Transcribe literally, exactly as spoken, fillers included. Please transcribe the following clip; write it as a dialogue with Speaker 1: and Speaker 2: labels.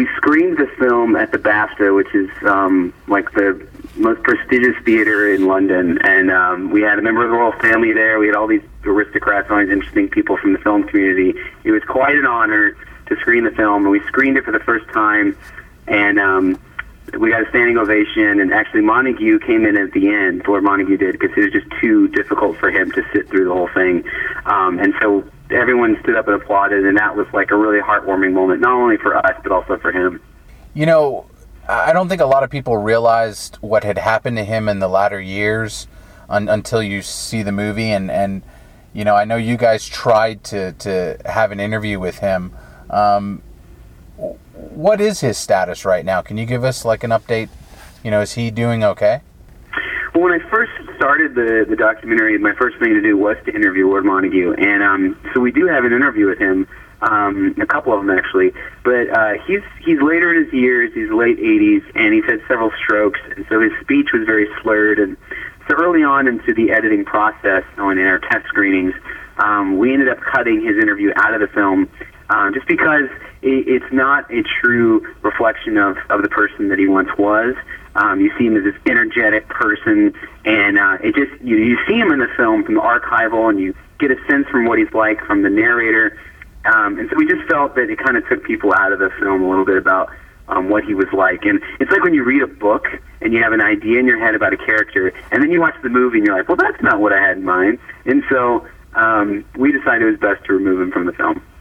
Speaker 1: we screened the film at the BAFTA, which is um, like the most prestigious theater in London, and um, we had a member of the royal family there. We had all these aristocrats, all these interesting people from the film community. It was quite an honor to screen the film, and we screened it for the first time, and um, we got a standing ovation, and actually Montague came in at the end, Lord Montague did, because it was just too difficult for him to sit through the whole thing. Um, and so everyone stood up and applauded, and that was like a really heartwarming moment, not only for us, but also for him.
Speaker 2: You know, I don't think a lot of people realized what had happened to him in the latter years un- until you see the movie. And, and, you know, I know you guys tried to, to have an interview with him. Um, what is his status right now? Can you give us like an update? You know, is he doing okay?
Speaker 1: Well, when I first started the, the documentary, my first thing to do was to interview Lord Montague. And um, so we do have an interview with him, um, a couple of them actually. But uh, he's he's later in his years, he's late eighties, and he's had several strokes. And so his speech was very slurred. And so early on into the editing process, on in our test screenings, um, we ended up cutting his interview out of the film, um, just because it, it's not a true reflection of, of the person that he once was. Um, you see him as this energetic person, and uh, it just you, you see him in the film from the archival, and you get a sense from what he's like from the narrator. Um, and so we just felt that it kind of took people out of the film a little bit about um, what he was like. And it's like when you read a book and you have an idea in your head about a character, and then you watch the movie and you're like, well, that's not what I had in mind. And so um, we decided it was best to remove him from the film.